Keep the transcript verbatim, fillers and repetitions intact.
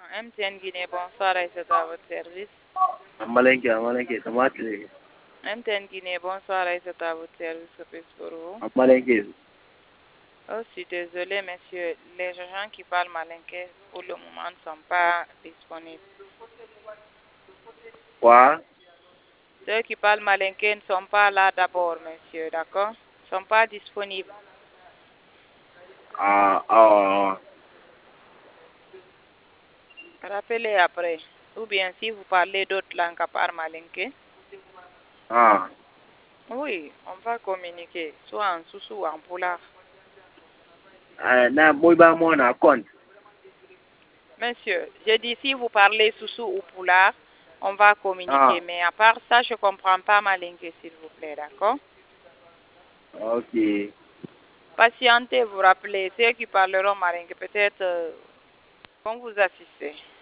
M T N Guinée, bonsoir, et c'est à votre service. Amalenke, Amalenke, Tamatri. M T N Guinée, bonsoir, et c'est à votre service, que puis-je pour vous? Amalenke. Oh, je suis désolé, monsieur. Les gens qui parlent malinké pour le moment ne sont pas disponibles. Quoi? Ceux qui parlent malinké ne sont pas là d'abord, monsieur, d'accord? Ne sont pas disponibles. Ah, ah. Rappelez après. Ou bien si vous parlez d'autres langues à part malinké, Ah. oui, on va communiquer, soit en soussou ou en poulard. Ah, na boy ba mo na compte. Monsieur, j'ai dit si vous parlez soussou ou poulard, on va communiquer. Ah. Mais à part ça, je ne comprends pas malinké, s'il vous plaît, d'accord? Ok. Patientez, vous rappelez, ceux qui parleront malinké, peut-être euh, vont vous assister.